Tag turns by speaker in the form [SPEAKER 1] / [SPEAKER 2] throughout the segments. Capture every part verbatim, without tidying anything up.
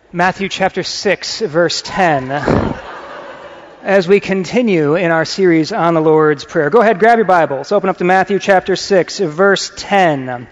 [SPEAKER 1] Matthew chapter six, verse ten, as we continue in our series on the Lord's Prayer. Go ahead, grab your Bibles. Open up to Matthew chapter six, verse ten.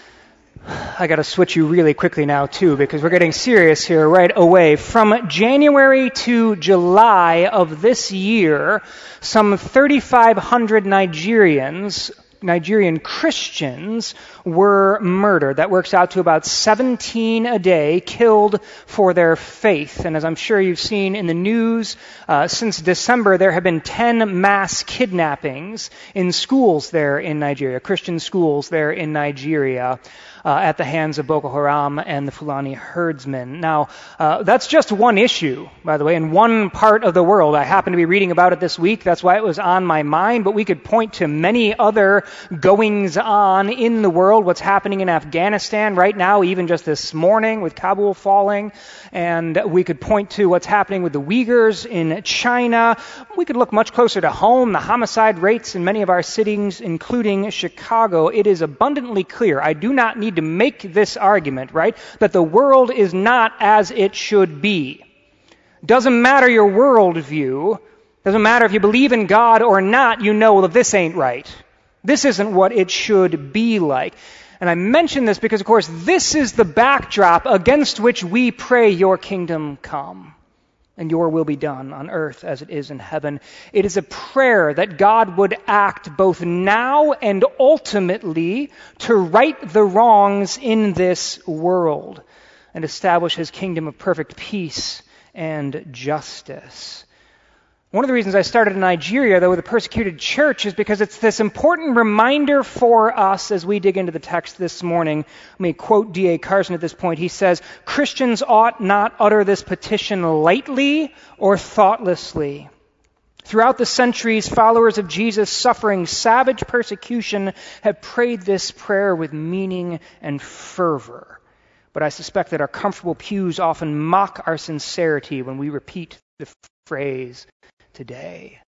[SPEAKER 1] I got to switch you really quickly now, too, because we're getting serious here right away. From January to July of this year, some thirty-five hundred Nigerians Nigerian Christians were murdered. That works out to about seventeen a day killed for their faith. And as I'm sure you've seen in the news, uh, since December, there have been ten mass kidnappings in schools there in Nigeria, Christian schools there in Nigeria, uh, at the hands of Boko Haram and the Fulani herdsmen. Now, uh, that's just one issue, by the way, in one part of the world. I happen to be reading about it this week. That's why it was on my mind. But we could point to many other goings on in the world, what's happening in Afghanistan right now, even just this morning with Kabul falling. And we could point to what's happening with the Uyghurs in China. We could look much closer to home, the homicide rates in many of our cities, including Chicago. It is abundantly clear. I do not need to make this argument, right, that the world is not as it should be. Doesn't matter your worldview. Doesn't matter if you believe in God or not, you know, well, this ain't right. This isn't what it should be like. And I mention this because, of course, this is the backdrop against which we pray, your kingdom come, and your will be done on earth as it is in heaven. It is a prayer that God would act both now and ultimately to right the wrongs in this world and establish his kingdom of perfect peace and justice. One of the reasons I started in Nigeria, though, with a persecuted church is because it's this important reminder for us as we dig into the text this morning. Let me quote D A Carson at this point. He says, "Christians ought not utter this petition lightly or thoughtlessly. Throughout the centuries, followers of Jesus suffering savage persecution have prayed this prayer with meaning and fervor. But I suspect that our comfortable pews often mock our sincerity when we repeat the phrase today."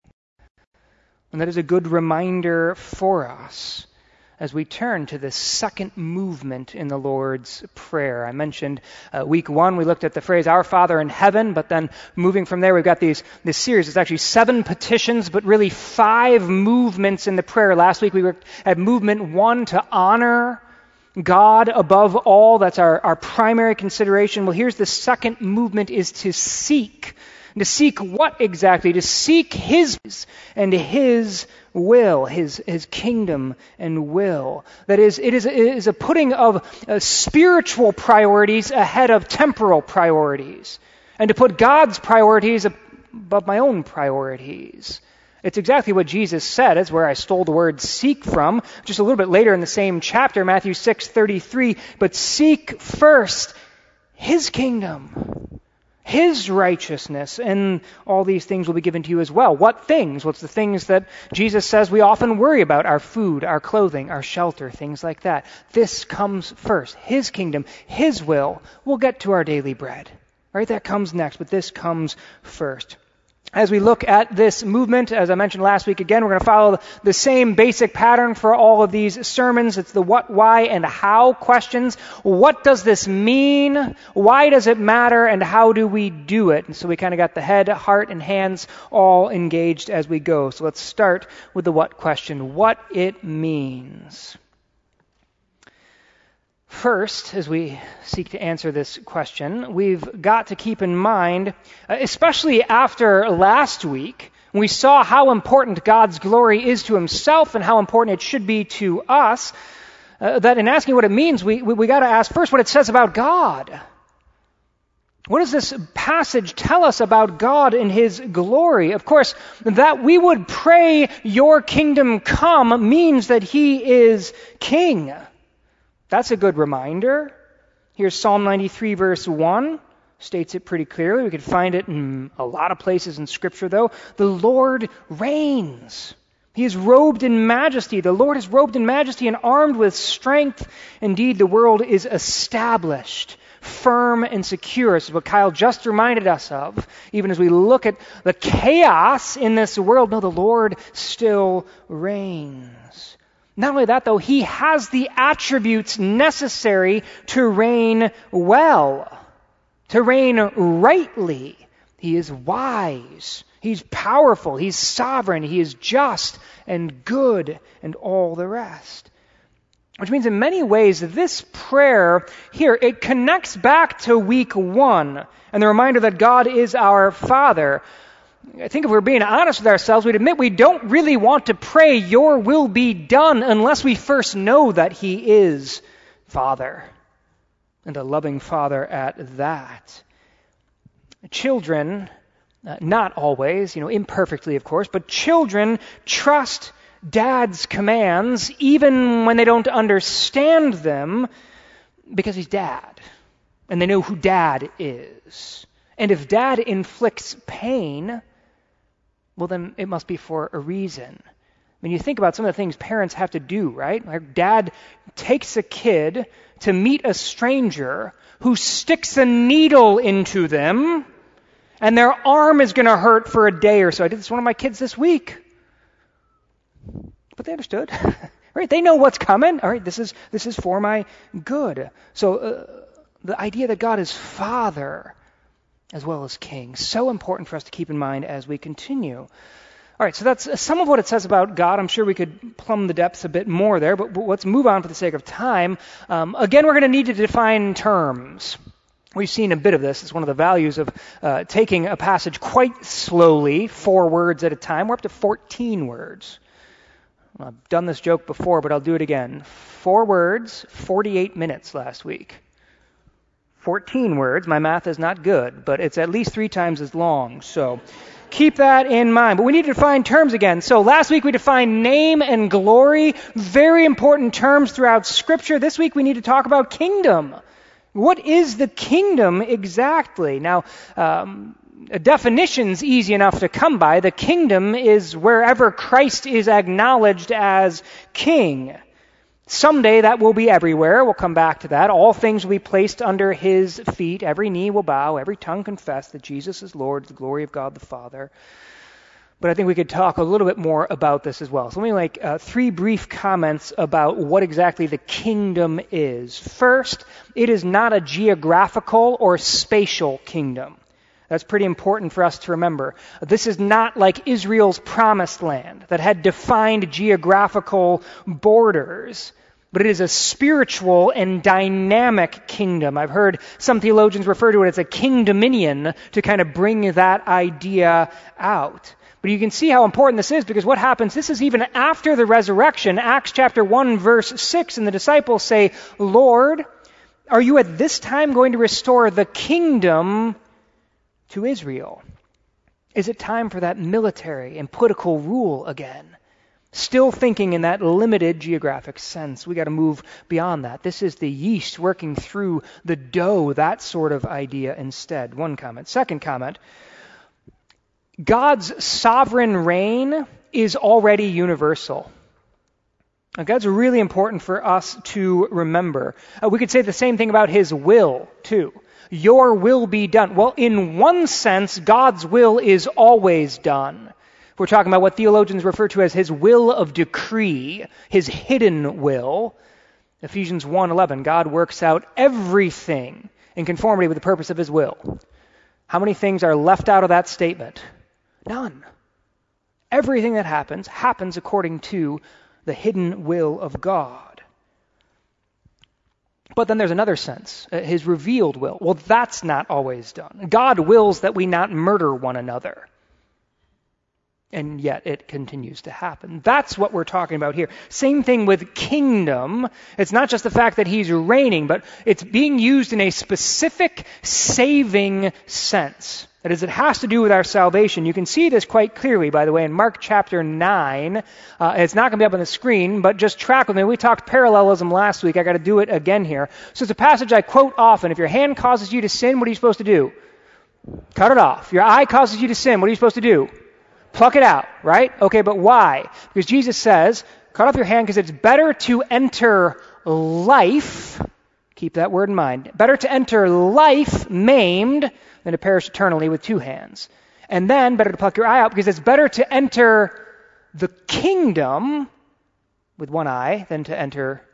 [SPEAKER 1] And that is a good reminder for us as we turn to the second movement in the Lord's Prayer. I mentioned uh, week one, we looked at the phrase, "Our Father in heaven," but then moving from there, we've got these this series. It's actually seven petitions, but really five movements in the prayer. Last week, we looked at movement one, to honor God above all. That's our, our primary consideration. Well, here's the second movement, is to seek. To seek what exactly? To seek his and his will, his his kingdom and will. That is, it is, it is a putting of uh, spiritual priorities ahead of temporal priorities. And to put God's priorities above my own priorities. It's exactly what Jesus said. It's where I stole the word seek from. Just a little bit later in the same chapter, Matthew six thirty-three. But seek first his kingdom, his righteousness, and all these things will be given to you as well. What things? What's the things that Jesus says we often worry about? Our food, our clothing, our shelter, things like that. This comes first. His kingdom, his will. We'll get to our daily bread. Right? That comes next, but this comes first. As we look at this movement, as I mentioned last week, again, we're going to follow the same basic pattern for all of these sermons. It's the what, why, and how questions. What does this mean? Why does it matter? And how do we do it? And so we kind of got the head, heart, and hands all engaged as we go. So let's start with the what question. What it means. First, as we seek to answer this question, we've got to keep in mind, especially after last week, we saw how important God's glory is to himself and how important it should be to us, uh, that in asking what it means, we, we, we got to ask first what it says about God. What does this passage tell us about God and his glory? Of course, that we would pray, your kingdom come, means that he is king. That's a good reminder. Here's Psalm ninety-three, verse one. States it pretty clearly. We could find it in a lot of places in Scripture, though. The Lord reigns. He is robed in majesty. The Lord is robed in majesty and armed with strength. Indeed, the world is established, firm and secure. This is what Kyle just reminded us of. Even as we look at the chaos in this world, no, the Lord still reigns. Not only that, though, he has the attributes necessary to reign well. to reign rightly. He is wise. He's powerful. He's sovereign. He is just and good and all the rest. Which means in many ways, this prayer here, it connects back to week one and the reminder that God is our Father. I think if we're being honest with ourselves, we'd admit we don't really want to pray, your will be done, unless we first know that He is Father, and a loving Father at that. Children, uh, not always, you know, imperfectly of course, but children trust Dad's commands even when they don't understand them because He's Dad, and they know who Dad is. And if Dad inflicts pain, well, then it must be for a reason. When you think about some of the things parents have to do, right? Like Dad takes a kid to meet a stranger who sticks a needle into them, and their arm is going to hurt for a day or so. I did this with one of my kids this week. But they understood. Right? They know what's coming. All right, this is this is for my good. So uh, the idea that God is Father as well as King, so important for us to keep in mind as we continue. All right, so that's some of what it says about God. I'm sure we could plumb the depths a bit more there, but, but let's move on for the sake of time. Um, again, we're going to need to define terms. We've seen a bit of this. It's one of the values of uh, taking a passage quite slowly, four words at a time. We're up to fourteen words. I've done this joke before, but I'll do it again. Four words, forty-eight minutes last week. fourteen words. My math is not good, but it's at least three times as long. So keep that in mind. But we need to define terms again. So last week we defined name and glory. Very important terms throughout Scripture. This week we need to talk about kingdom. What is the kingdom exactly? Now, um, a definition's easy enough to come by. The kingdom is wherever Christ is acknowledged as king. Someday that will be everywhere. We'll come back to that. All things will be placed under His feet. Every knee will bow. Every tongue confess that Jesus is Lord, to the glory of God the Father. But I think we could talk a little bit more about this as well. So let me make uh, three brief comments about what exactly the kingdom is. First, it is not a geographical or spatial kingdom. That's pretty important for us to remember. This is not like Israel's promised land that had defined geographical borders, but it is a spiritual and dynamic kingdom. I've heard some theologians refer to it as a kingdominion to kind of bring that idea out. But you can see how important this is, because what happens, this is even after the resurrection. Acts chapter one, verse six, and the disciples say, Lord, are you at this time going to restore the kingdom to Israel? Is it time for that military and political rule again? Still thinking in that limited geographic sense. We got to move beyond that. This is the yeast working through the dough, that sort of idea instead. One comment. Second comment. God's sovereign reign is already universal. Now, God's really important for us to remember. Uh, we could say the same thing about His will, too. Your will be done. Well, in one sense, God's will is always done. We're talking about what theologians refer to as His will of decree, His hidden will. Ephesians one eleven, God works out everything in conformity with the purpose of His will. How many things are left out of that statement? None. Everything that happens, happens according to the hidden will of God. But then there's another sense, uh, His revealed will. Well, that's not always done. God wills that we not murder one another. And yet it continues to happen. That's what we're talking about here. Same thing with kingdom. It's not just the fact that He's reigning, but it's being used in a specific saving sense. That is, it has to do with our salvation. You can see this quite clearly, by the way, in Mark chapter nine. Uh, it's not going to be up on the screen, but just track with me. We talked parallelism last week. I got to do it again here. So it's a passage I quote often. If your hand causes you to sin, what are you supposed to do? Cut it off. Your eye causes you to sin, what are you supposed to do? Pluck it out, right? Okay, but why? Because Jesus says, cut off your hand because it's better to enter life, keep that word in mind, better to enter life maimed than to perish eternally with two hands. And then better to pluck your eye out because it's better to enter the kingdom with one eye than to enter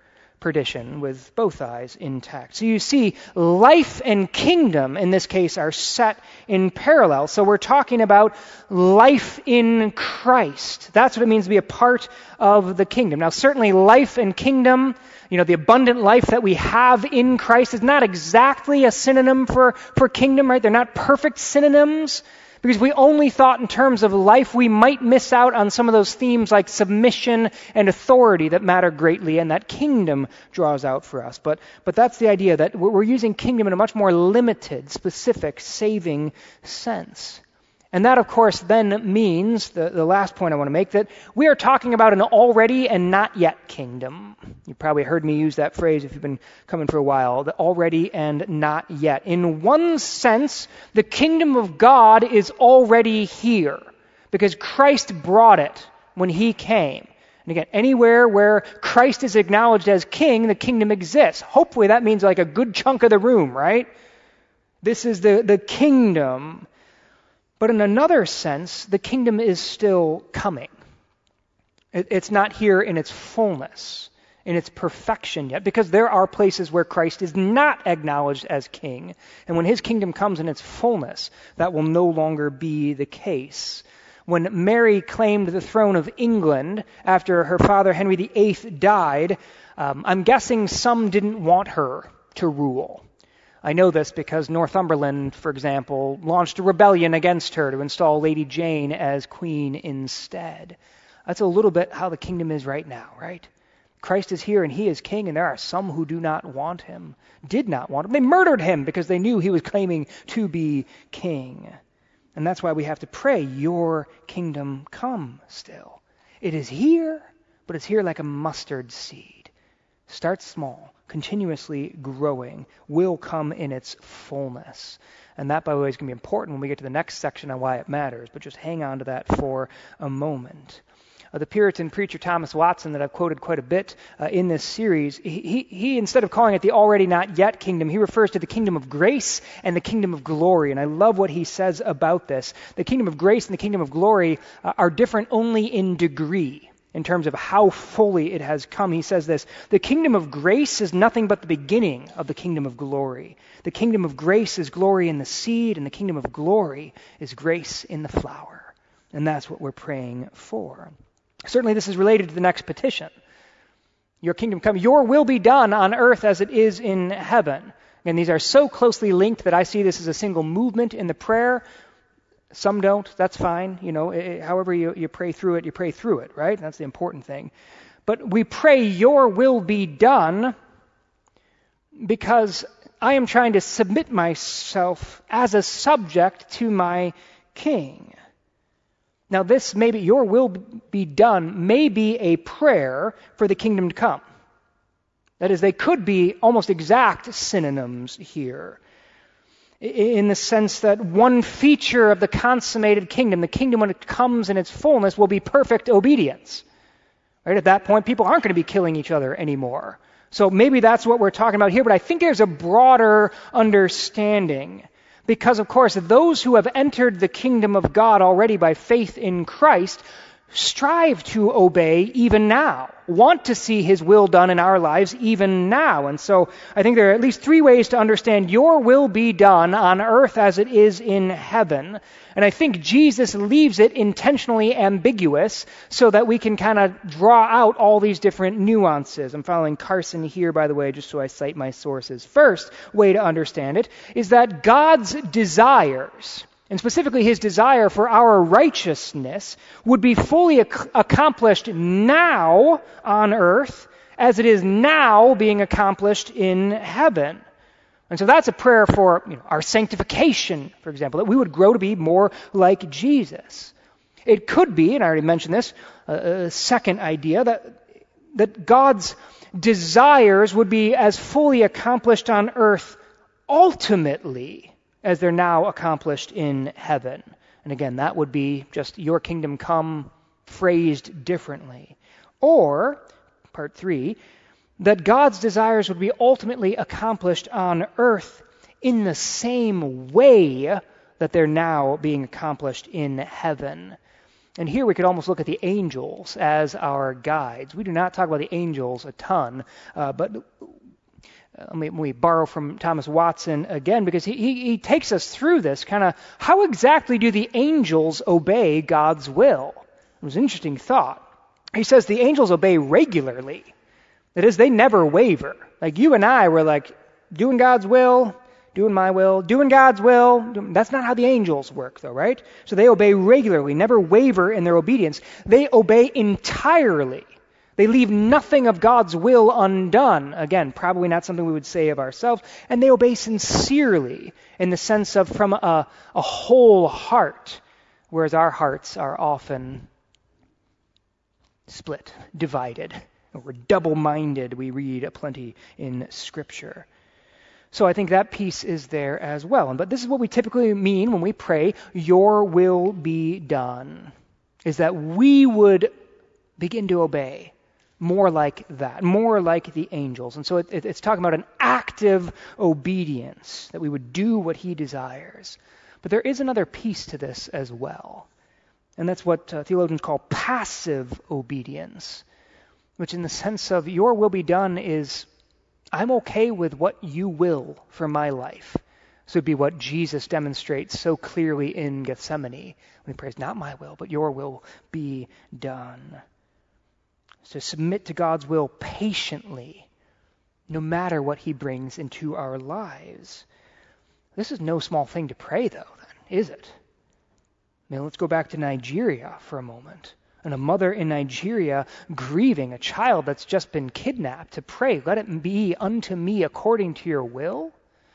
[SPEAKER 1] perdition with both eyes intact. So you see, life and kingdom in this case are set in parallel. So we're talking about life in Christ. That's what it means to be a part of the kingdom. Now certainly life and kingdom, you know, the abundant life that we have in Christ is not exactly a synonym for, for kingdom, right? They're not perfect synonyms. Because if we only thought in terms of life, we might miss out on some of those themes like submission and authority that matter greatly and that kingdom draws out for us. But but that's the idea, that we're using kingdom in a much more limited, specific, saving sense. And that, of course, then means, the, the last point I want to make, that we are talking about an already and not yet kingdom. You probably heard me use that phrase if you've been coming for a while, the already and not yet. In one sense, the kingdom of God is already here because Christ brought it when he came. And again, anywhere where Christ is acknowledged as king, the kingdom exists. Hopefully that means like a good chunk of the room, right? This is the, the kingdom. But in another sense, the kingdom is still coming. It's not here in its fullness, in its perfection yet, because there are places where Christ is not acknowledged as king. And when his kingdom comes in its fullness, that will no longer be the case. When Mary claimed the throne of England after her father Henry the Eighth died, um, I'm guessing some didn't want her to rule. I know this because Northumberland, for example, launched a rebellion against her to install Lady Jane as queen instead. That's a little bit how the kingdom is right now, right? Christ is here and he is king, and there are some who do not want him, did not want him. They murdered him because they knew he was claiming to be king. And that's why we have to pray, your kingdom come still. It is here, but it's here like a mustard seed. Start small, continuously growing, will come in its fullness. And that, by the way, is going to be important when we get to the next section on why it matters, but just hang on to that for a moment. Uh, the Puritan preacher Thomas Watson, that I've quoted quite a bit uh, in this series, he, he, he, instead of calling it the already not yet kingdom, he refers to the kingdom of grace and the kingdom of glory. And I love what he says about this. The kingdom of grace and the kingdom of glory uh, are different only in degree. In terms of how fully it has come. He says this, the kingdom of grace is nothing but the beginning of the kingdom of glory. The kingdom of grace is glory in the seed, and the kingdom of glory is grace in the flower. And that's what we're praying for. Certainly this is related to the next petition. Your kingdom come, your will be done on earth as it is in heaven. And these are so closely linked that I see this as a single movement in the prayer. Some don't, that's fine. You know, it, however you, you pray through it, you pray through it, right? That's the important thing. But we pray your will be done because I am trying to submit myself as a subject to my king. Now this may be, your will be done, may be a prayer for the kingdom to come. That is, they could be almost exact synonyms here. In the sense that one feature of the consummated kingdom, the kingdom when it comes in its fullness, will be perfect obedience. Right? At that point, people aren't going to be killing each other anymore. So maybe that's what we're talking about here, but I think there's a broader understanding. Because, of course, those who have entered the kingdom of God already by faith in Christ strive to obey even now, want to see his will done in our lives even now. And so I think there are at least three ways to understand your will be done on earth as it is in heaven. And I think Jesus leaves it intentionally ambiguous so that we can kind of draw out all these different nuances. I'm following Carson here, by the way, just so I cite my sources. First way to understand it is that God's desires, and specifically his desire for our righteousness, would be fully ac- accomplished now on earth as it is now being accomplished in heaven. And so that's a prayer for, you know, our sanctification, for example, that we would grow to be more like Jesus. It could be, and I already mentioned this, a, a second idea, that, that God's desires would be as fully accomplished on earth ultimately as they're now accomplished in heaven. And again, that would be just your kingdom come phrased differently. Or, part three, that God's desires would be ultimately accomplished on earth in the same way that they're now being accomplished in heaven. And here we could almost look at the angels as our guides. We do not talk about the angels a ton, uh, but let me, let me borrow from Thomas Watson again, because he, he, he takes us through this kind of, how exactly do the angels obey God's will? It was an interesting thought. He says the angels obey regularly. That is, they never waver. Like you and I were like, doing God's will, doing my will, doing God's will. That's not how the angels work, though, right? So they obey regularly, never waver in their obedience. They obey entirely. They leave nothing of God's will undone. Again, probably not something we would say of ourselves. And they obey sincerely in the sense of from a, a whole heart, whereas our hearts are often split, divided. We're double-minded, we read plenty in Scripture. So I think that piece is there as well. But this is what we typically mean when we pray, your will be done, is that we would begin to obey more like that, more like the angels. And so it, it, it's talking about an active obedience, that we would do what he desires. But there is another piece to this as well. And that's what uh, theologians call passive obedience, which in the sense of your will be done is, I'm okay with what you will for my life. So it'd be what Jesus demonstrates so clearly in Gethsemane when he prays, not my will, but your will be done. So submit to God's will patiently, no matter what he brings into our lives. This is no small thing to pray, though, then, is it? I mean, let's go back to Nigeria for a moment. And a mother in Nigeria grieving a child that's just been kidnapped to pray, let it be unto me according to your will,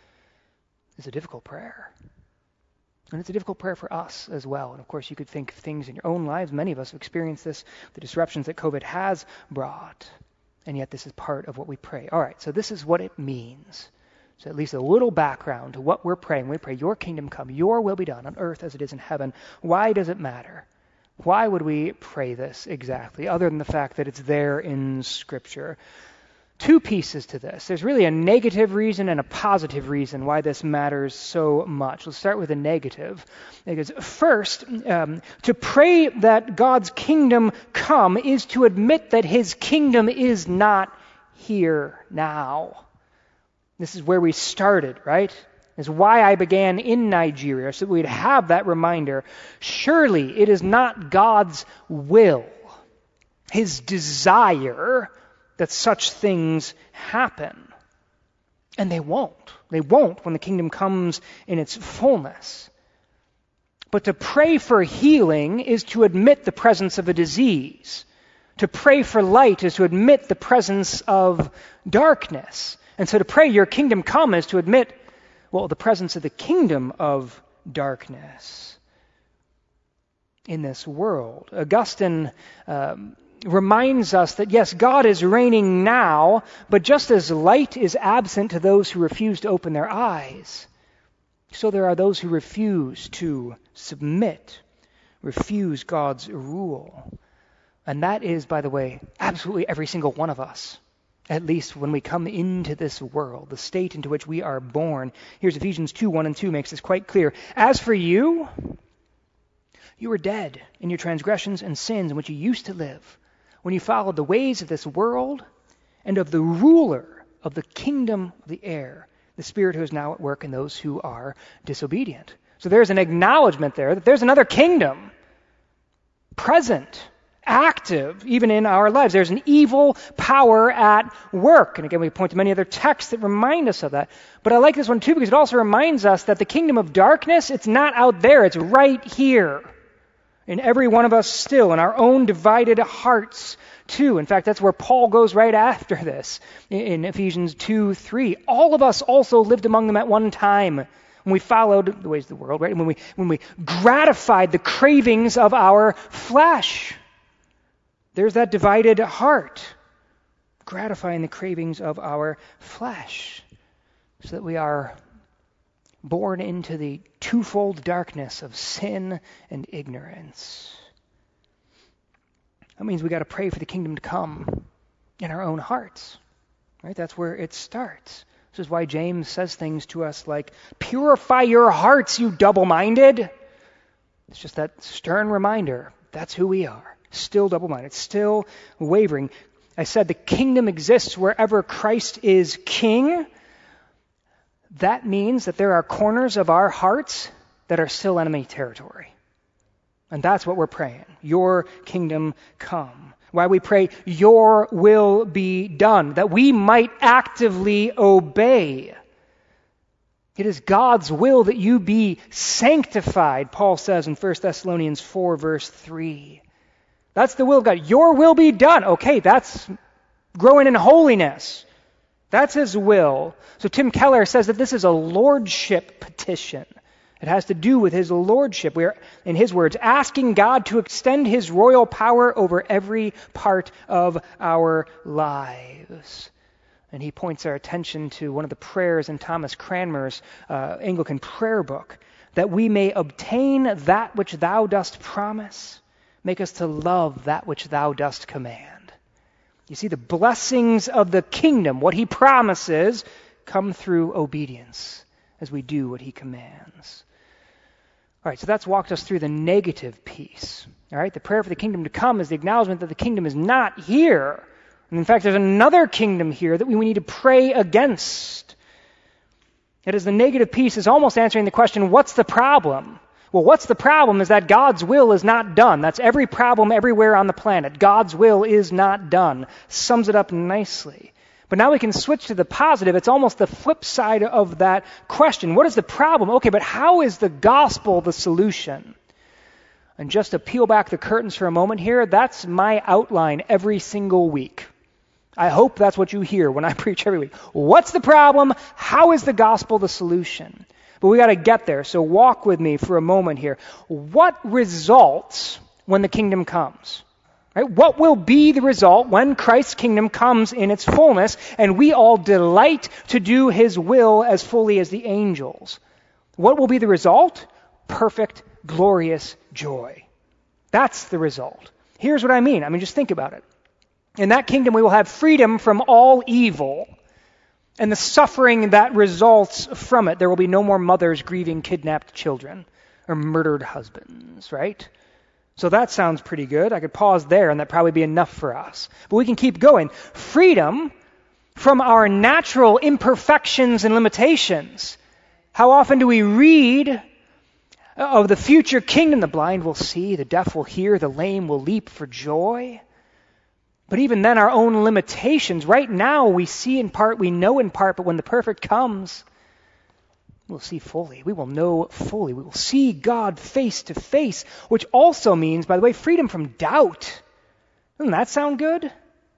[SPEAKER 1] is a difficult prayer. And it's a difficult prayer for us as well. And of course, you could think of things in your own lives. Many of us have experienced this, the disruptions that COVID has brought. And yet this is part of what we pray. All right, so this is what it means. So at least a little background to what we're praying. We pray, your kingdom come, your will be done on earth as it is in heaven. Why does it matter? Why would we pray this exactly, other than the fact that it's there in Scripture? Two pieces to this. There's really a negative reason and a positive reason why this matters so much. Let's start with the negative. Because first, um, to pray that God's kingdom come is to admit that his kingdom is not here now. This is where we started, right? This is why I began in Nigeria, so that we'd have that reminder. Surely it is not God's will, his desire, that such things happen. And they won't. They won't when the kingdom comes in its fullness. But to pray for healing is to admit the presence of a disease. To pray for light is to admit the presence of darkness. And so to pray your kingdom come is to admit, well, the presence of the kingdom of darkness in this world. Augustine um, reminds us that, yes, God is reigning now, but just as light is absent to those who refuse to open their eyes, so there are those who refuse to submit, refuse God's rule. And that is, by the way, absolutely every single one of us. At least when we come into this world, the state into which we are born. Here's Ephesians two, one and two makes this quite clear. As for you, you were dead in your transgressions and sins in which you used to live, when you followed the ways of this world and of the ruler of the kingdom of the air, the spirit who is now at work in those who are disobedient. So there's an acknowledgement there that there's another kingdom present, active, even in our lives. There's an evil power at work. And again, we point to many other texts that remind us of that. But I like this one too because it also reminds us that the kingdom of darkness, it's not out there, it's right here. In every one of us still, in our own divided hearts too. In fact, that's where Paul goes right after this in Ephesians two, three. All of us also lived among them at one time when we followed the ways of the world, right? When we, when we gratified the cravings of our flesh. There's that divided heart, gratifying the cravings of our flesh, so that we are born into the twofold darkness of sin and ignorance. That means we got to pray for the kingdom to come in our own hearts, right? That's where it starts. This is why James says things to us like, "Purify your hearts, you double-minded." It's just that stern reminder. That's who we are. Still double-minded, still wavering. I said the kingdom exists wherever Christ is king. That means that there are corners of our hearts that are still enemy territory. And that's what we're praying. Your kingdom come. Why we pray, your will be done, that we might actively obey. It is God's will that you be sanctified, Paul says in First Thessalonians four, verse three. That's the will of God. Your will be done. Okay, that's growing in holiness. That's his will. So Tim Keller says that this is a lordship petition. It has to do with his lordship. We are, in his words, asking God to extend his royal power over every part of our lives. And he points our attention to one of the prayers in Thomas Cranmer's uh, Anglican prayer book, that we may obtain that which thou dost promise, make us to love that which thou dost command. You see, the blessings of the kingdom, what he promises, come through obedience as we do what he commands. All right, so that's walked us through the negative piece. All right, the prayer for the kingdom to come is the acknowledgement that the kingdom is not here. And in fact, there's another kingdom here that we need to pray against. It is the negative piece is almost answering the question, what's the problem? Well, what's the problem is that God's will is not done. That's every problem everywhere on the planet. God's will is not done. Sums it up nicely. But now we can switch to the positive. It's almost the flip side of that question. What is the problem? Okay, but how is the gospel the solution? And just to peel back the curtains for a moment here, that's my outline every single week. I hope that's what you hear when I preach every week. What's the problem? How is the gospel the solution? But we got to get there, so walk with me for a moment here. What results when the kingdom comes? Right? What will be the result when Christ's kingdom comes in its fullness and we all delight to do his will as fully as the angels? What will be the result? Perfect, glorious joy. That's the result. Here's what I mean. I mean, just think about it. In that kingdom, we will have freedom from all evil and the suffering that results from it. There will be no more mothers grieving kidnapped children or murdered husbands, right? So that sounds pretty good. I could pause there and that'd probably be enough for us. But we can keep going. Freedom from our natural imperfections and limitations. How often do we read of the future kingdom? The blind will see, the deaf will hear, the lame will leap for joy. But even then, our own limitations. Right now, we see in part, we know in part, but when the perfect comes, we'll see fully. We will know fully. We will see God face to face, which also means, by the way, freedom from doubt. Doesn't that sound good?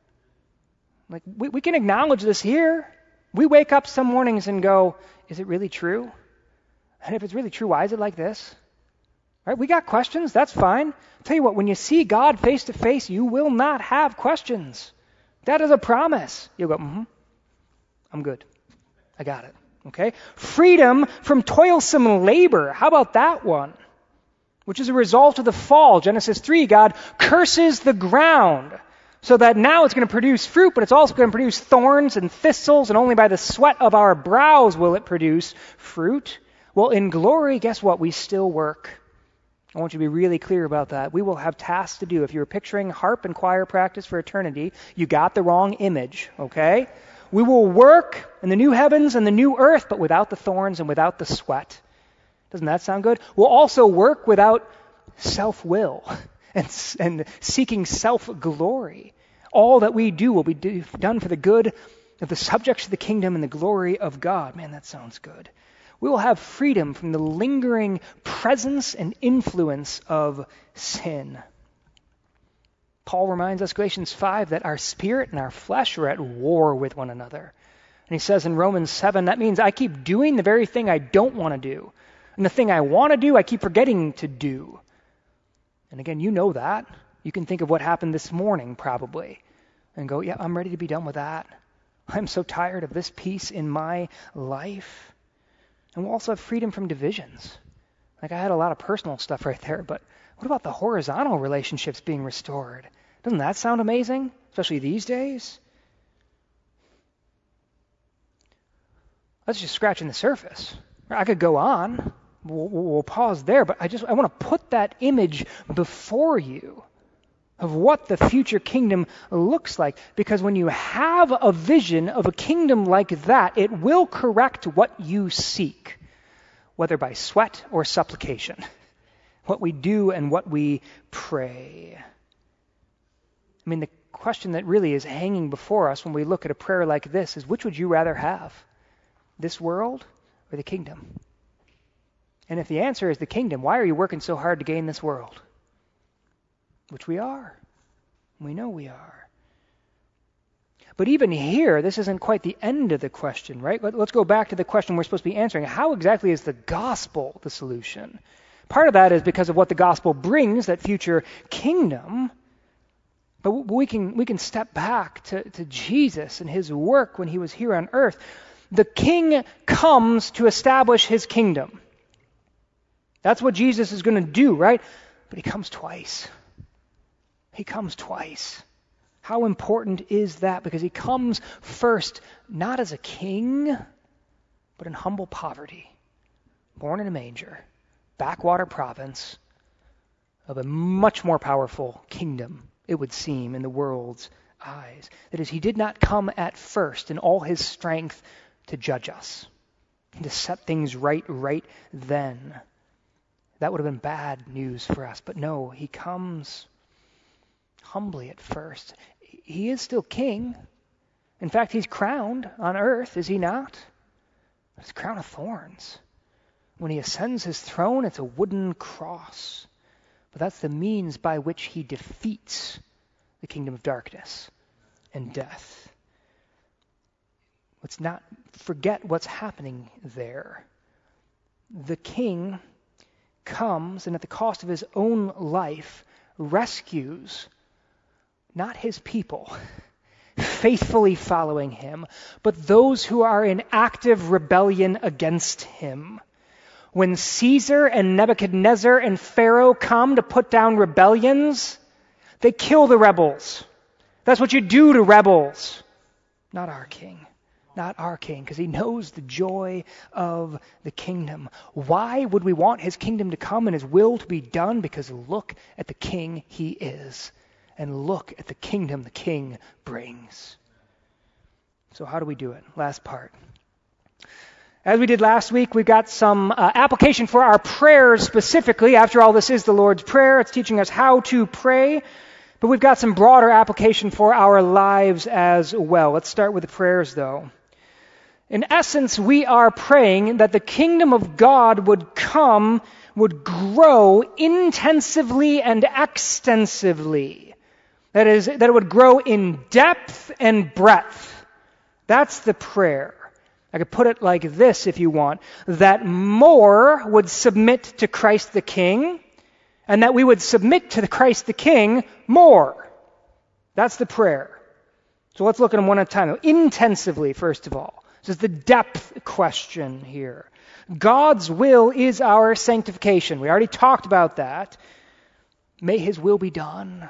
[SPEAKER 1] Like, we, we can acknowledge this here. We wake up some mornings and go, is it really true? And if it's really true, why is it like this? Right? We got questions. That's fine. I'll tell you what, when you see God face to face, you will not have questions. That is a promise. You'll go, mm-hmm, I'm good. I got it. Okay? Freedom from toilsome labor. How about that one? Which is a result of the fall. Genesis three, God curses the ground so that now it's going to produce fruit, but it's also going to produce thorns and thistles, and only by the sweat of our brows will it produce fruit. Well, in glory, guess what? We still work. I want you to be really clear about that. We will have tasks to do. If you're picturing harp and choir practice for eternity, you got the wrong image, okay? We will work in the new heavens and the new earth, but without the thorns and without the sweat. Doesn't that sound good? We'll also work without self-will and, and seeking self-glory. All that we do will be do, done for the good of the subjects of the kingdom and the glory of God. Man, that sounds good. We will have freedom from the lingering presence and influence of sin. Paul reminds us, Galatians five, that our spirit and our flesh are at war with one another. And he says in Romans seven, that means I keep doing the very thing I don't want to do. And the thing I want to do, I keep forgetting to do. And again, you know that. You can think of what happened this morning, probably, and go, yeah, I'm ready to be done with that. I'm so tired of this piece in my life. And we'll also have freedom from divisions. Like I had a lot of personal stuff right there, but what about the horizontal relationships being restored? Doesn't that sound amazing? Especially these days? That's just scratching the surface. I could go on. We'll, we'll pause there, but I just I want to put that image before you of what the future kingdom looks like. Because when you have a vision of a kingdom like that, it will correct what you seek, whether by sweat or supplication, what we do and what we pray. I mean, the question that really is hanging before us when we look at a prayer like this is, which would you rather have, this world or the kingdom? And if the answer is the kingdom, why are you working so hard to gain this world? Which we are. We know we are. But even here, this isn't quite the end of the question, right? Let's go back to the question we're supposed to be answering. How exactly is the gospel the solution? Part of that is because of what the gospel brings, that future kingdom. But we can we can step back to, to Jesus and his work when he was here on earth. The king comes to establish his kingdom. That's what Jesus is going to do, right? But he comes twice. He comes twice. How important is that? Because he comes first, not as a king, but in humble poverty. Born in a manger, backwater province of a much more powerful kingdom, it would seem, in the world's eyes. That is, he did not come at first in all his strength to judge us, and to set things right right then. That would have been bad news for us. But no, he comes humbly at first. He is still king. In fact, he's crowned on earth, is he not? It's a crown of thorns. When he ascends his throne, it's a wooden cross. But that's the means by which he defeats the kingdom of darkness and death. Let's not forget what's happening there. The king comes and at the cost of his own life rescues not his people faithfully following him, but those who are in active rebellion against him. When Caesar and Nebuchadnezzar and Pharaoh come to put down rebellions, they kill the rebels. That's what you do to rebels. Not our king. Not our king, because he knows the joy of the kingdom. Why would we want his kingdom to come and his will to be done? Because look at the king he is, and look at the kingdom the king brings. So how do we do it? Last part. As we did last week, we've got some uh, application for our prayers specifically. After all, this is the Lord's Prayer. It's teaching us how to pray. But we've got some broader application for our lives as well. Let's start with the prayers, though. In essence, we are praying that the kingdom of God would come, would grow intensively and extensively. That is, that it would grow in depth and breadth. That's the prayer. I could put it like this if you want, that more would submit to Christ the King, and that we would submit to the Christ the King more. That's the prayer. So let's look at them one at a time. Intensively, first of all. This is the depth question here. God's will is our sanctification. We already talked about that. May his will be done.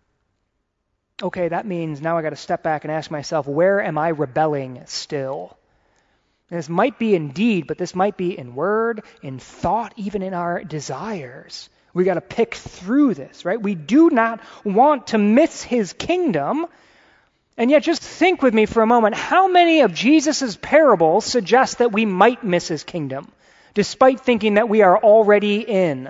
[SPEAKER 1] Okay, that means now I got to step back and ask myself, where am I rebelling still? And this might be in deed, but this might be in word, in thought, even in our desires. We got to pick through this, right? We do not want to miss his kingdom. And yet just think with me for a moment, how many of Jesus' parables suggest that we might miss his kingdom, despite thinking that we are already in?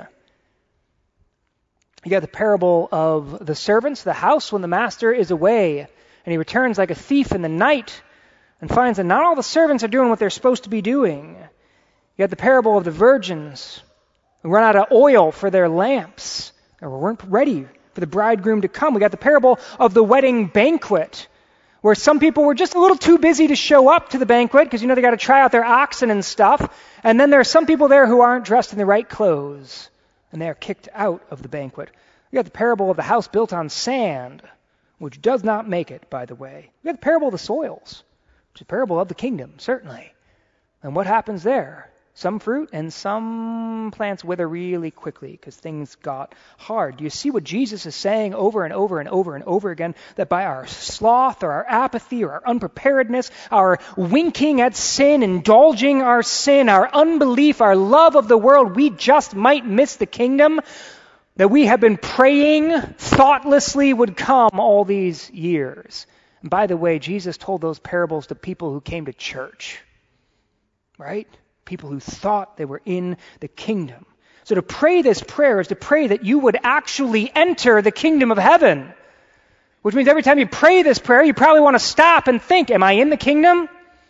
[SPEAKER 1] You got the parable of the servants, the house when the master is away, and he returns like a thief in the night and finds that not all the servants are doing what they're supposed to be doing. You got the parable of the virgins who run out of oil for their lamps, or weren't ready for the bridegroom to come. We got the parable of the wedding banquet, where some people were just a little too busy to show up to the banquet because, you know, they got to try out their oxen and stuff. And then there are some people there who aren't dressed in the right clothes, and they are kicked out of the banquet. We got the parable of the house built on sand, which does not make it, by the way. We got the parable of the soils, which is a parable of the kingdom, certainly. And what happens there? some fruit, and some plants wither really quickly because things got hard. Do you see what Jesus is saying over and over and over and over again? That by our sloth or our apathy or our unpreparedness, our winking at sin, indulging our sin, our unbelief, our love of the world, we just might miss the kingdom that we have been praying thoughtlessly would come all these years. And by the way, Jesus told those parables to people who came to church, right? People who thought they were in the kingdom. So to pray this prayer is to pray that you would actually enter the kingdom of heaven. Which means every time you pray this prayer, you probably want to stop and think, am I in the kingdom?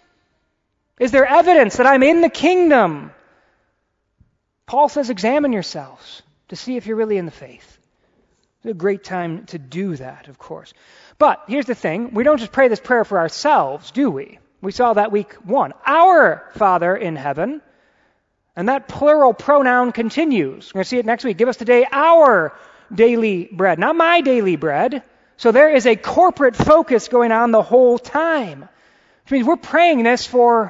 [SPEAKER 1] Is there evidence that I'm in the kingdom? Paul says, examine yourselves to see if you're really in the faith. It's a great time to do that, of course. But here's the thing. We don't just pray this prayer for ourselves, do we? We saw that week one. Our Father in heaven. And that plural pronoun continues. We're going to see it next week. Give us today our daily bread. Not my daily bread. So there is a corporate focus going on the whole time. Which means we're praying this for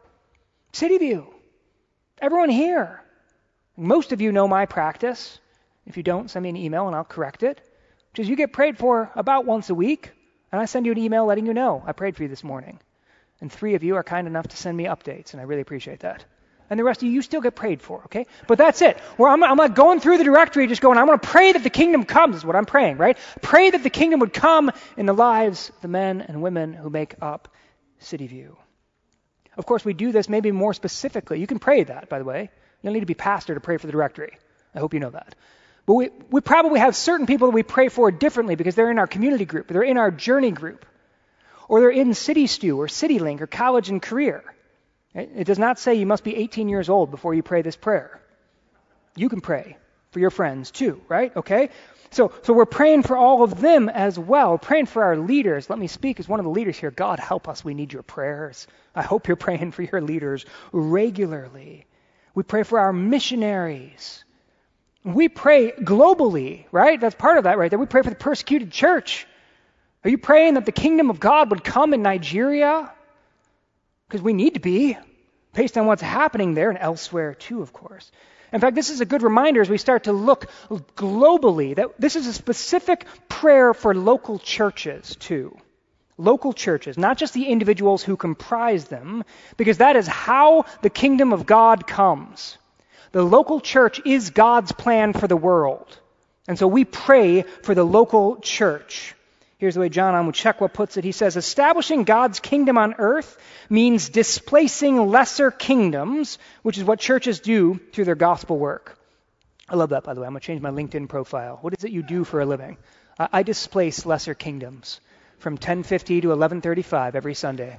[SPEAKER 1] City View. Everyone here. Most of you know my practice. If you don't, send me an email and I'll correct it. Which is you get prayed for about once a week. And I send you an email letting you know I prayed for you this morning. And three of you are kind enough to send me updates, and I really appreciate that. And the rest of you, you still get prayed for, okay? But that's it. Where I'm, I'm not going through the directory just going, I'm going to pray that the kingdom comes, is what I'm praying, right? Pray that the kingdom would come in the lives of the men and women who make up City View. Of course, we do this maybe more specifically. You can pray that, by the way. You don't need to be pastor to pray for the directory. I hope you know that. But we, we probably have certain people that we pray for differently because they're in our community group, they're in our journey group. Or they're in City Stew or CityLink or College and Career. It does not say you must be eighteen years old before you pray this prayer. You can pray for your friends too, right? Okay? So, so we're praying for all of them as well. Praying for our leaders. Let me speak as one of the leaders here. God help us. We need your prayers. I hope you're praying for your leaders regularly. We pray for our missionaries. We pray globally, right? That's part of that right there. We pray for the persecuted church. Are you praying that the kingdom of God would come in Nigeria? Because we need to be, based on what's happening there and elsewhere too, of course. In fact, this is a good reminder as we start to look globally that this is a specific prayer for local churches too. Local churches, not just the individuals who comprise them, because that is how the kingdom of God comes. The local church is God's plan for the world. And so we pray for the local church. Here's the way John Onwuchekwa puts it. He says, establishing God's kingdom on earth means displacing lesser kingdoms, which is what churches do through their gospel work. I love that, by the way. I'm going to change my LinkedIn profile. What is it you do for a living? I, I displace lesser kingdoms from ten fifty to eleven thirty-five every Sunday.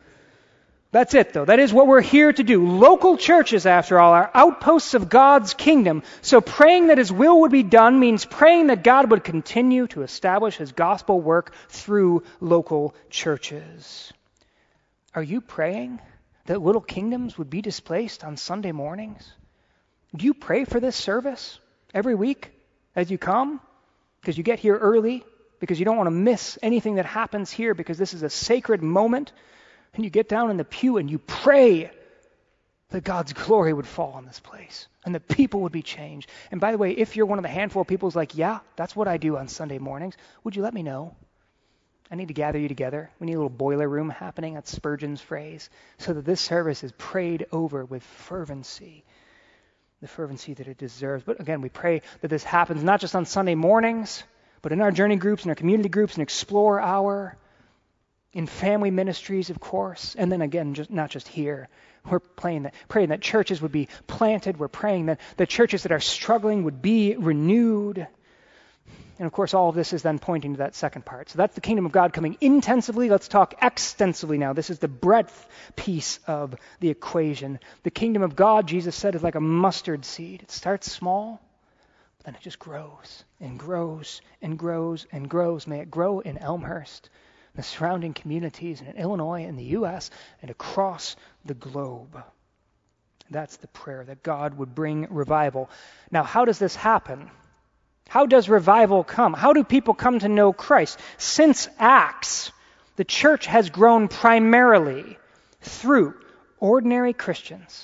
[SPEAKER 1] That's it, though. That is what we're here to do. Local churches, after all, are outposts of God's kingdom. So praying that His will would be done means praying that God would continue to establish His gospel work through local churches. Are you praying that little kingdoms would be displaced on Sunday mornings? Do you pray for this service every week as you come? Because you get here early, because you don't want to miss anything that happens here, because this is a sacred moment. And you get down in the pew and you pray that God's glory would fall on this place and that people would be changed. And by the way, if you're one of the handful of people who's like, yeah, that's what I do on Sunday mornings, would you let me know? I need to gather you together. We need a little boiler room happening. That's Spurgeon's phrase. So that this service is prayed over with fervency, the fervency that it deserves. But again, we pray that this happens not just on Sunday mornings, but in our journey groups, in our community groups, and Explore Hour, in family ministries, of course, and then again, just not just here. We're praying that, praying that churches would be planted. We're praying that the churches that are struggling would be renewed. And of course, all of this is then pointing to that second part. So that's the kingdom of God coming intensively. Let's talk extensively now. This is the breadth piece of the equation. The kingdom of God, Jesus said, is like a mustard seed. It starts small, but then it just grows and grows and grows and grows. May it grow in Elmhurst, the surrounding communities, in Illinois, in the U S, and across the globe. That's the prayer, that God would bring revival. Now, how does this happen? How does revival come? How do people come to know Christ? Since Acts, the church has grown primarily through ordinary Christians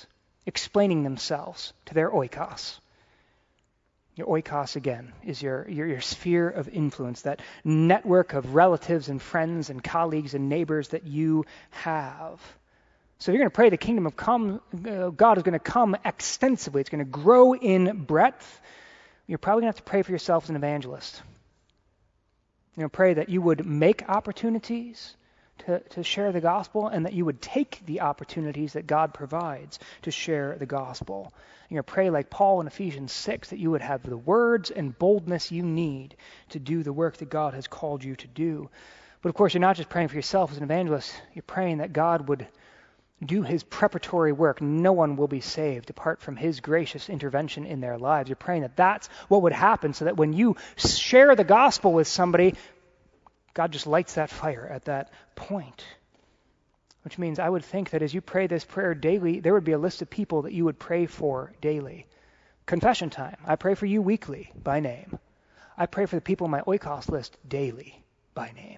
[SPEAKER 1] explaining themselves to their oikos. Your oikos, again, is your, your, your sphere of influence, that network of relatives and friends and colleagues and neighbors that you have. So if you're going to pray the kingdom of come, uh, God is going to come extensively. It's going to grow in breadth. You're probably going to have to pray for yourself as an evangelist. You know, pray that you would make opportunities to, to share the gospel, and that you would take the opportunities that God provides to share the gospel. You're going to pray like Paul in Ephesians six, that you would have the words and boldness you need to do the work that God has called you to do. But of course, you're not just praying for yourself as an evangelist. You're praying that God would do his preparatory work. No one will be saved apart from his gracious intervention in their lives. You're praying that that's what would happen, so that when you share the gospel with somebody, God just lights that fire at that point. Which means I would think that as you pray this prayer daily, there would be a list of people that you would pray for daily. Confession time. I pray for you weekly by name. I pray for the people on my oikos list daily by name.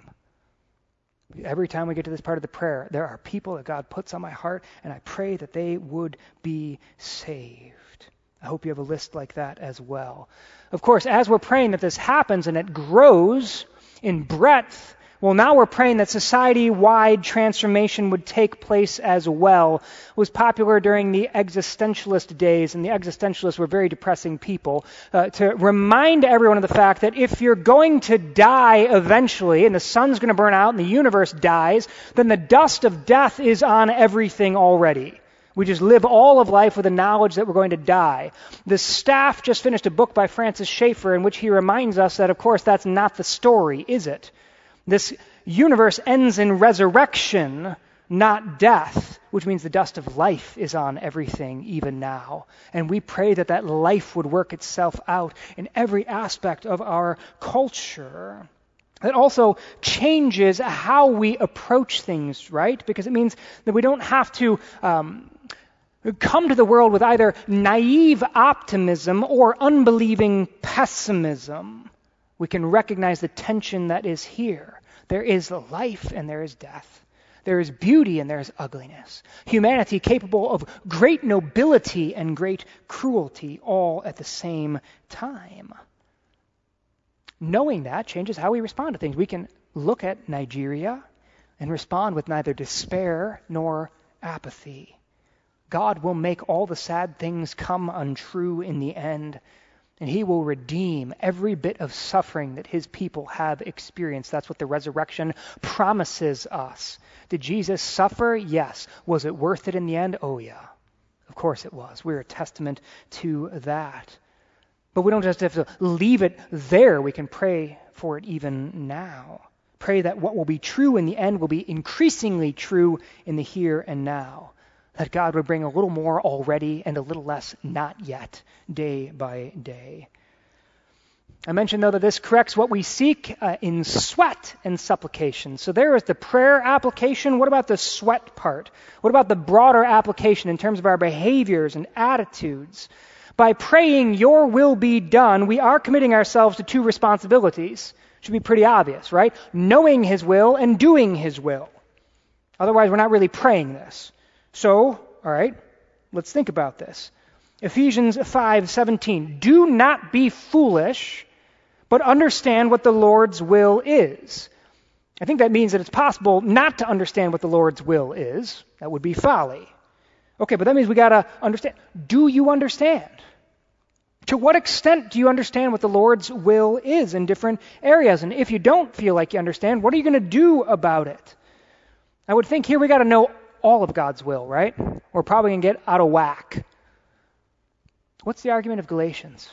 [SPEAKER 1] Every time we get to this part of the prayer, there are people that God puts on my heart, and I pray that they would be saved. I hope you have a list like that as well. Of course, as we're praying that this happens and it grows in breadth, well, now we're praying that society-wide transformation would take place as well. It was popular during the existentialist days, and the existentialists were very depressing people, uh, to remind everyone of the fact that if you're going to die eventually, and the sun's going to burn out and the universe dies, then the dust of death is on everything already. We just live all of life with the knowledge that we're going to die. The staff just finished a book by Francis Schaeffer in which he reminds us that, of course, that's not the story, is it? This universe ends in resurrection, not death, which means the dust of life is on everything even now. And we pray that that life would work itself out in every aspect of our culture. That also changes how we approach things, right? Because it means that we don't have to um, come to the world with either naive optimism or unbelieving pessimism. We can recognize the tension that is here. There is life and there is death. There is beauty and there is ugliness. Humanity capable of great nobility and great cruelty all at the same time. Knowing that changes how we respond to things. We can look at Nigeria and respond with neither despair nor apathy. God will make all the sad things come untrue in the end, and he will redeem every bit of suffering that his people have experienced. That's what the resurrection promises us. Did Jesus suffer? Yes. Was it worth it in the end? Oh, yeah. Of course it was. We're a testament to that. But we don't just have to leave it there. We can pray for it even now. Pray that what will be true in the end will be increasingly true in the here and now. That God would bring a little more already and a little less not yet, day by day. I mentioned, though, that this corrects what we seek uh, in sweat and supplication. So there is the prayer application. What about the sweat part? What about the broader application in terms of our behaviors and attitudes? By praying, your will be done, we are committing ourselves to two responsibilities. Should be pretty obvious, right? Knowing his will and doing his will. Otherwise, we're not really praying this. So, all right, let's think about this. Ephesians five seventeen. Do not be foolish, but understand what the Lord's will is. I think that means that it's possible not to understand what the Lord's will is. That would be folly. Okay, but that means we got to understand. Do you understand? To what extent do you understand what the Lord's will is in different areas? And if you don't feel like you understand, what are you going to do about it? I would think here we got to know all of God's will, right? We're probably going to get out of whack. What's the argument of Galatians?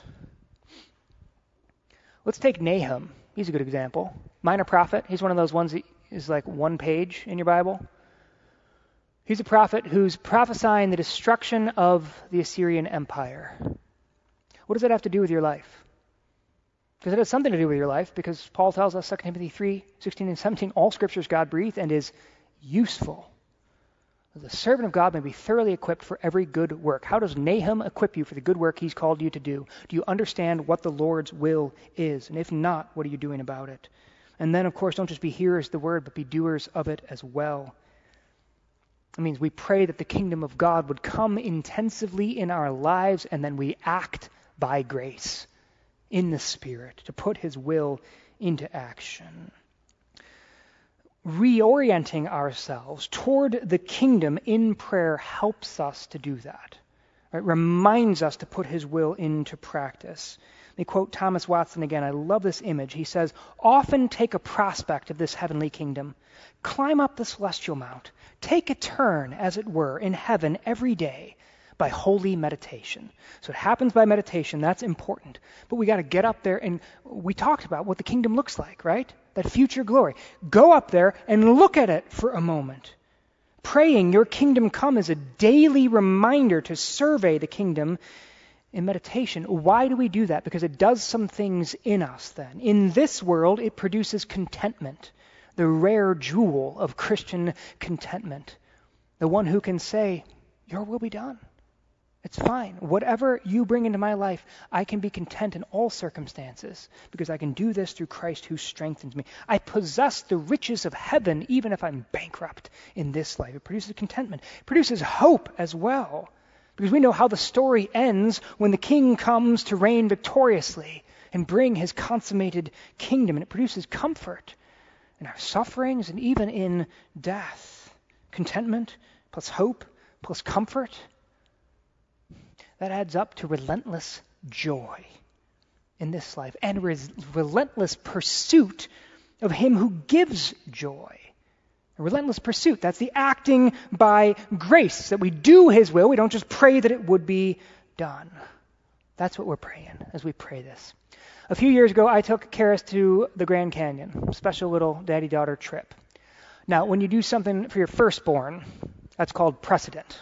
[SPEAKER 1] Let's take Nahum. He's a good example. Minor prophet. He's one of those ones that is like one page in your Bible. He's a prophet who's prophesying the destruction of the Assyrian Empire. What does that have to do with your life? Because it has something to do with your life, because Paul tells us, Second Timothy three, sixteen and seventeen, all Scripture is God-breathed and is useful. The servant of God may be thoroughly equipped for every good work. How does Nahum equip you for the good work he's called you to do? Do you understand what the Lord's will is? And if not, what are you doing about it? And then, of course, don't just be hearers of the word, but be doers of it as well. It means we pray that the kingdom of God would come intensively in our lives, and then we act by grace in the Spirit to put his will into action. Reorienting ourselves toward the kingdom in prayer helps us to do that. It reminds us to put his will into practice. Let me quote Thomas Watson again. I love this image. He says, "Often take a prospect of this heavenly kingdom. Climb up the celestial mount. Take a turn, as it were, in heaven every day by holy meditation." So it happens by meditation. That's important. But we got to get up there, and we talked about what the kingdom looks like, right? That future glory. Go up there and look at it for a moment. Praying your kingdom come is a daily reminder to survey the kingdom in meditation. Why do we do that? Because it does some things in us then. In this world, it produces contentment, the rare jewel of Christian contentment. The one who can say, your will be done. It's fine. Whatever you bring into my life, I can be content in all circumstances because I can do this through Christ who strengthens me. I possess the riches of heaven even if I'm bankrupt in this life. It produces contentment. It produces hope as well because we know how the story ends when the king comes to reign victoriously and bring his consummated kingdom. And it produces comfort in our sufferings and even in death. Contentment plus hope plus comfort. That adds up to relentless joy in this life and res- relentless pursuit of him who gives joy. A relentless pursuit. That's the acting by grace, that we do his will. We don't just pray that it would be done. That's what we're praying as we pray this. A few years ago, I took Karis to the Grand Canyon, a special little daddy-daughter trip. Now, when you do something for your firstborn, that's called precedent.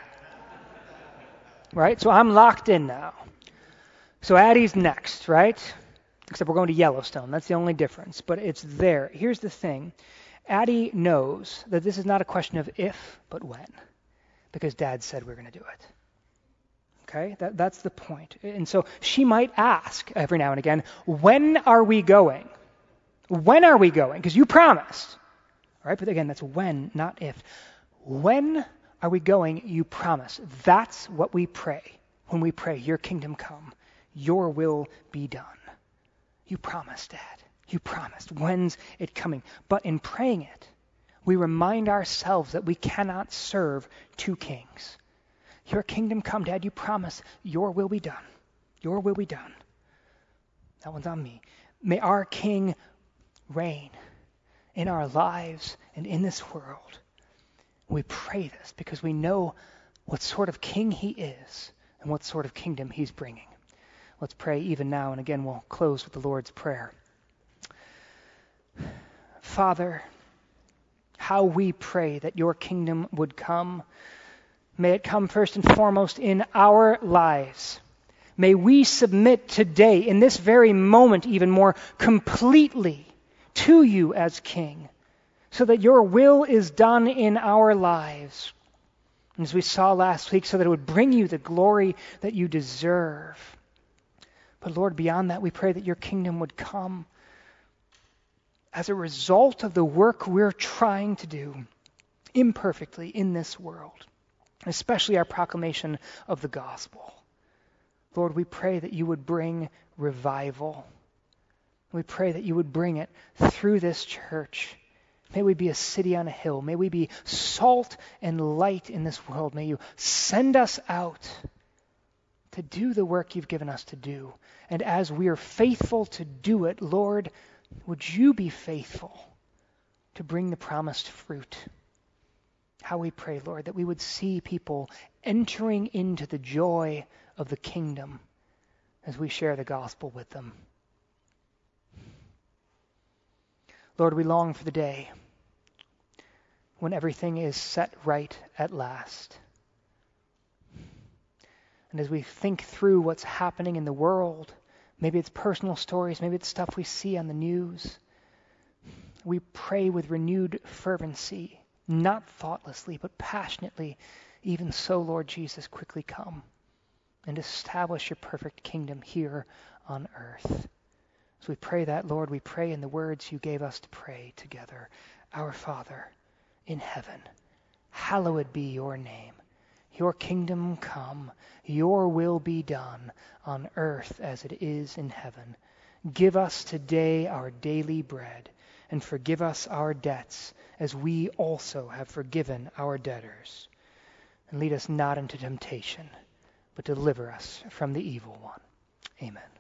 [SPEAKER 1] Right? So I'm locked in now. So Addie's next, right? Except we're going to Yellowstone. That's the only difference. But it's there. Here's the thing. Addie knows that this is not a question of if, but when. Because Dad said we're going to do it. Okay? That, that's the point. And so she might ask every now and again, when are we going? When are we going? Because you promised. All right? But again, that's when, not if. When are we going? You promise. That's what we pray when we pray, your kingdom come, your will be done. You promised, Dad. You promised. When's it coming? But in praying it, we remind ourselves that we cannot serve two kings. Your kingdom come, Dad. You promise. Your will be done. Your will be done. That one's on me. May our King reign in our lives and in this world. We pray this because we know what sort of king he is and what sort of kingdom he's bringing. Let's pray even now, and again we'll close with the Lord's Prayer. Father, how we pray that your kingdom would come. May it come first and foremost in our lives. May we submit today, in this very moment even more completely, to you as King, so that your will is done in our lives. And as we saw last week, so that it would bring you the glory that you deserve. But Lord, beyond that, we pray that your kingdom would come as a result of the work we're trying to do imperfectly in this world, especially our proclamation of the gospel. Lord, we pray that you would bring revival. We pray that you would bring it through this church. May we be a city on a hill. May we be salt and light in this world. May you send us out to do the work you've given us to do. And as we are faithful to do it, Lord, would you be faithful to bring the promised fruit? How we pray, Lord, that we would see people entering into the joy of the kingdom as we share the gospel with them. Lord, we long for the day when everything is set right at last. And as we think through what's happening in the world, maybe it's personal stories, maybe it's stuff we see on the news, we pray with renewed fervency, not thoughtlessly, but passionately. Even so, Lord Jesus, quickly come and establish your perfect kingdom here on earth. As we pray that, Lord, we pray in the words you gave us to pray together. Our Father in heaven, hallowed be your name. Your kingdom come, your will be done on earth as it is in heaven. Give us today our daily bread, and forgive us our debts as we also have forgiven our debtors. And lead us not into temptation, but deliver us from the evil one. Amen.